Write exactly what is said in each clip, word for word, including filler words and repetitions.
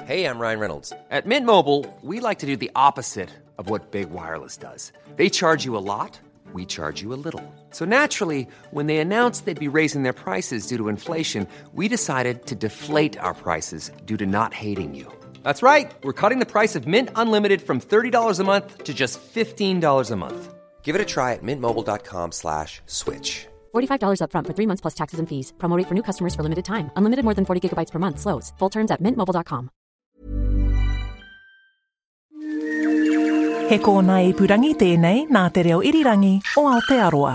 Hey, I'm Ryan Reynolds. At Mint Mobile, we like to do the opposite of what Big Wireless does. They charge you a lot, we charge you a little. So naturally, when they announced they'd be raising their prices due to inflation, we decided to deflate our prices due to not hating you. That's right. We're cutting the price of Mint Unlimited from thirty dollars a month to just fifteen dollars a month. Give it a try at mintmobile.com slash switch. forty-five dollars up front for three months plus taxes and fees. Promo rate for new customers for limited time. Unlimited more than forty gigabytes per month slows. Full terms at mint mobile dot com. He kōna ipurangi tēnei nā te reo irirangi o Aotearoa.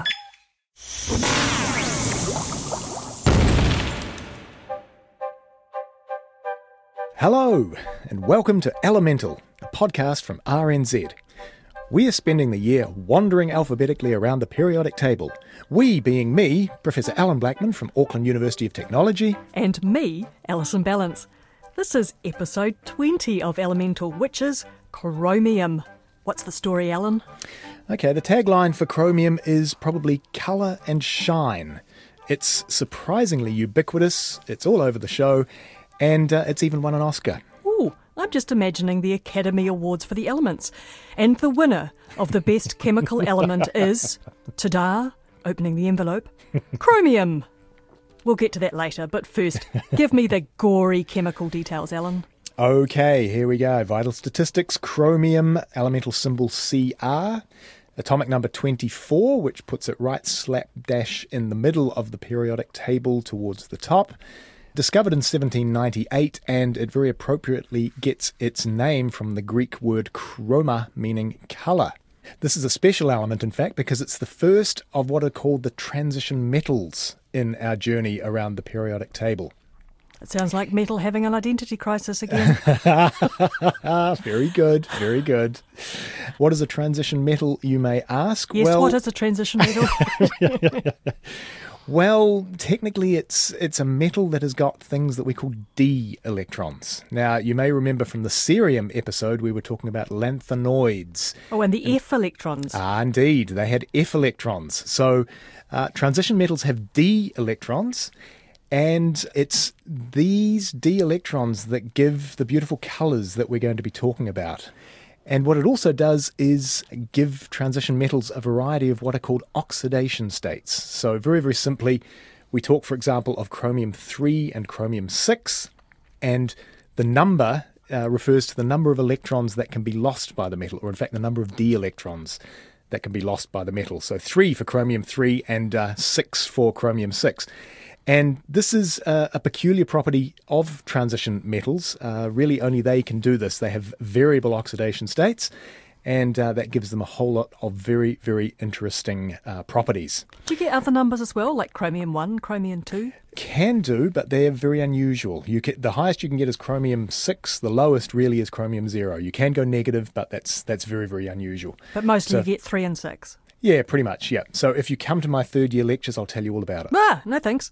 Hello, and welcome to Elemental, a podcast from R N Z. We are spending the year wandering alphabetically around the periodic table. We being me, Professor Alan Blackman from Auckland University of Technology. And me, Alison Ballance. This is episode twenty of Elemental, which is Chromium. What's the story, Alan? Okay, the tagline for Chromium is probably colour and shine. It's surprisingly ubiquitous, it's all over the show, and uh, it's even won an Oscar. Ooh, I'm just imagining the Academy Awards for the elements. And the winner of the best chemical element is, ta-da, opening the envelope, chromium. We'll get to that later, but first, give me the gory chemical details, Alan. Okay, here we go. Vital statistics, chromium, elemental symbol C R, atomic number twenty-four, which puts it right slap dash in the middle of the periodic table towards the top. Discovered in seventeen ninety-eight, and it very appropriately gets its name from the Greek word chroma, meaning colour. This is a special element, in fact, because it's the first of what are called the transition metals in our journey around the periodic table. It sounds like metal having an identity crisis again. Very good, very good. What is a transition metal, you may ask? Yes, well, what is a transition metal? Well, technically it's it's a metal that has got things that we call d electrons. Now, you may remember from the cerium episode we were talking about lanthanoids. Oh, and the F electrons. Ah, indeed. They had F electrons. So uh, transition metals have d electrons, and it's these d electrons that give the beautiful colours that we're going to be talking about. And what it also does is give transition metals a variety of what are called oxidation states. So very, very simply, we talk, for example, of chromium three and chromium six, and the number uh, refers to the number of electrons that can be lost by the metal, or in fact the number of d electrons that can be lost by the metal. So three for chromium three and uh, six for chromium six. And this is uh, a peculiar property of transition metals. Uh, really, only they can do this. They have variable oxidation states, and uh, that gives them a whole lot of very, very interesting uh, properties. Do you get other numbers as well, like chromium one, chromium two? Can do, but they're very unusual. You can, the highest you can get is chromium six. The lowest really is chromium zero. You can go negative, but that's that's very, very unusual. But mostly So- you get three and six. Yeah, pretty much, yeah. So if you come to my third year lectures, I'll tell you all about it. Ah, no thanks.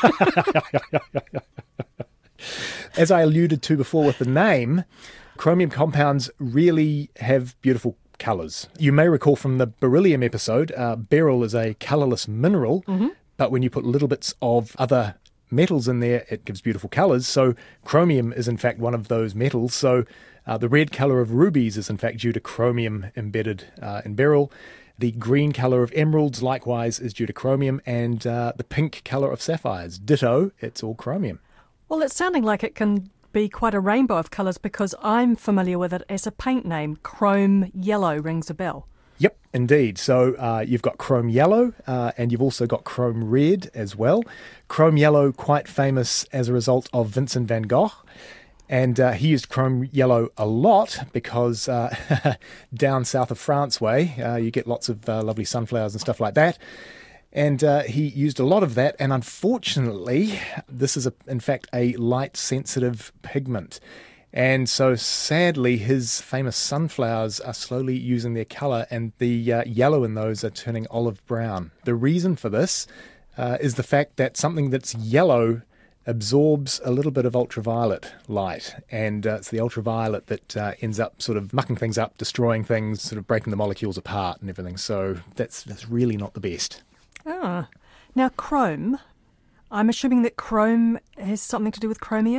As I alluded to before with the name, chromium compounds really have beautiful colours. You may recall from the beryllium episode, uh, beryl is a colourless mineral, mm-hmm. but when you put little bits of other metals in there, it gives beautiful colours. So chromium is in fact one of those metals. So uh, the red colour of rubies is in fact due to chromium embedded uh, in beryl. The green colour of emeralds, likewise, is due to chromium, and uh, the pink colour of sapphires, ditto, it's all chromium. Well, it's sounding like it can be quite a rainbow of colours, because I'm familiar with it as a paint name. Chrome yellow rings a bell. Yep, indeed. So uh, you've got chrome yellow, uh, and you've also got chrome red as well. Chrome yellow, quite famous as a result of Vincent van Gogh. And uh, he used chrome yellow a lot because uh, down south of France way, uh, you get lots of uh, lovely sunflowers and stuff like that. And uh, he used a lot of that. And unfortunately, this is, a, in fact, a light-sensitive pigment. And so, sadly, his famous sunflowers are slowly losing their colour, and the uh, yellow in those are turning olive brown. The reason for this uh, is the fact that something that's yellow absorbs a little bit of ultraviolet light, and uh, it's the ultraviolet that uh, ends up sort of mucking things up, destroying things, sort of breaking the molecules apart and everything. So that's that's really not the best. Ah, now chrome. I'm assuming that chrome has something to do with chromium?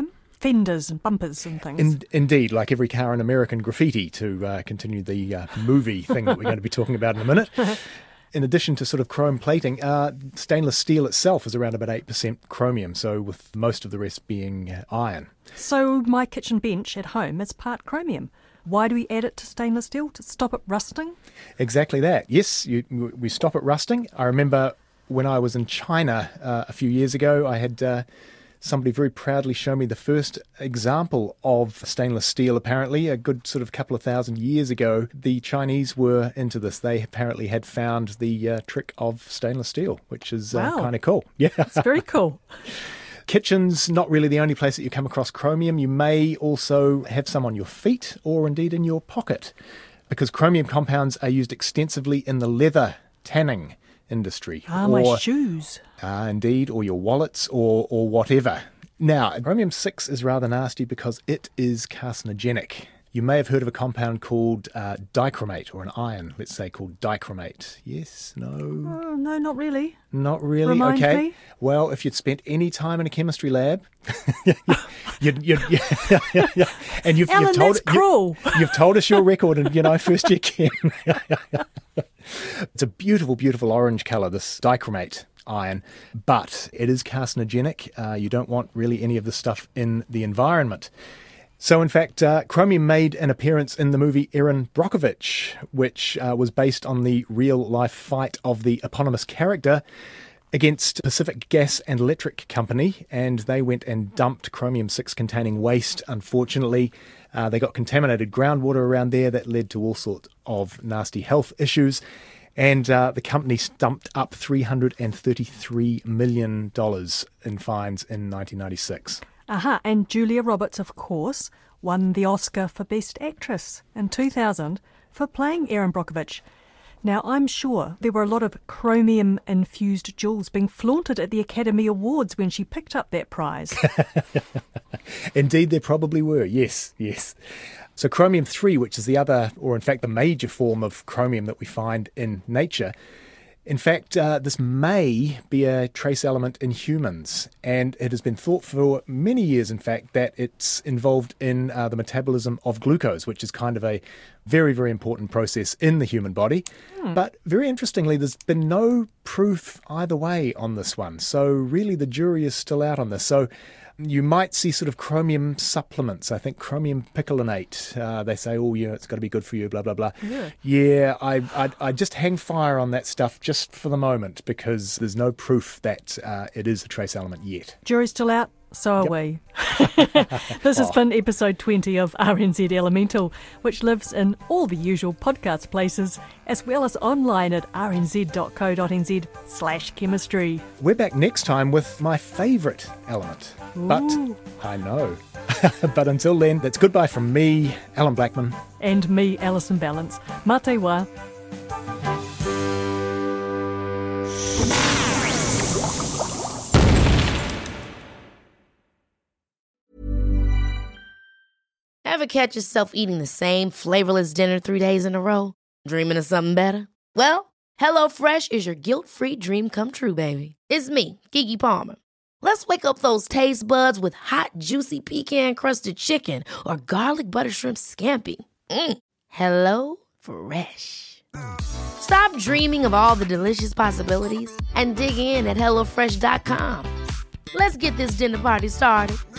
fenders and bumpers and things. In, indeed, like every car in American Graffiti, to uh, continue the uh, movie thing that we're going to be talking about in a minute. In addition to sort of chrome plating, uh, stainless steel itself is around about eight percent chromium, so with most of the rest being uh, iron. So my kitchen bench at home is part chromium. Why do we add it to stainless steel? To stop it rusting? Exactly that. Yes, you, we stop it rusting. I remember when I was in China uh, a few years ago, I had uh, somebody very proudly show me the first example of stainless steel, apparently, a good sort of couple of thousand years ago. The Chinese were into this. They apparently had found the uh, trick of stainless steel, which is uh, Wow. kind of cool. Yeah, It's very cool. Kitchen's not really the only place that you come across chromium. You may also have some on your feet or indeed in your pocket, because chromium compounds are used extensively in the leather tanning industry. Ah, or, my shoes. Uh, indeed, or your wallets or, or whatever. Now, chromium six is rather nasty because it is carcinogenic. You may have heard of a compound called uh, dichromate, or an iron, let's say, called dichromate. Yes? No? Oh, no, not really. Not really? Remind okay. me. Well, if you'd spent any time in a chemistry lab, you'd, you'd, you'd, and you've, Alan, you've told that's cruel. You, you've told us your record in, you know, first year chem. It's a beautiful, beautiful orange colour, this dichromate iron, but it is carcinogenic. Uh, you don't want really any of this stuff in the environment. So, in fact, uh, chromium made an appearance in the movie Erin Brockovich, which uh, was based on the real-life fight of the eponymous character against Pacific Gas and Electric Company, and they went and dumped chromium six containing waste, unfortunately. Uh, they got contaminated groundwater around there that led to all sorts of nasty health issues, and uh, the company stumped up three hundred thirty-three million dollars in fines in nineteen ninety-six. Aha, and Julia Roberts, of course, won the Oscar for Best Actress in two thousand for playing Erin Brockovich. Now, I'm sure there were a lot of chromium-infused jewels being flaunted at the Academy Awards when she picked up that prize. Indeed, there probably were, yes, yes. So chromium three, which is the other, or in fact the major form of chromium that we find in nature, in fact, uh, this may be a trace element in humans, and it has been thought for many years, in fact, that it's involved in uh, the metabolism of glucose, which is kind of a very, very important process in the human body. Hmm. But very interestingly, there's been no proof either way on this one. So really the jury is still out on this. So you might see sort of chromium supplements. I think chromium picolinate. Uh, they say, oh, yeah, it's got to be good for you, blah, blah, blah. Yeah, yeah I, I, I just hang fire on that stuff just for the moment because there's no proof that uh, it is a trace element yet. Jury's still out, so are Yep. we. This has Oh. been episode twenty of R N Z Elemental, which lives in all the usual podcast places, as well as online at rnz.co.nz slash chemistry. We're back next time with my favourite element. But Ooh. I know. But until then, that's goodbye from me, Alan Blackman. And me, Alison Balance. Mate wa. Ever catch yourself eating the same flavorless dinner three days in a row? Dreaming of something better? Well, HelloFresh is your guilt-free dream come true, baby. It's me, Keke Palmer. Let's wake up those taste buds with hot, juicy pecan-crusted chicken or garlic butter shrimp scampi. Mm. Hello Fresh. Stop dreaming of all the delicious possibilities and dig in at hello fresh dot com. Let's get this dinner party started.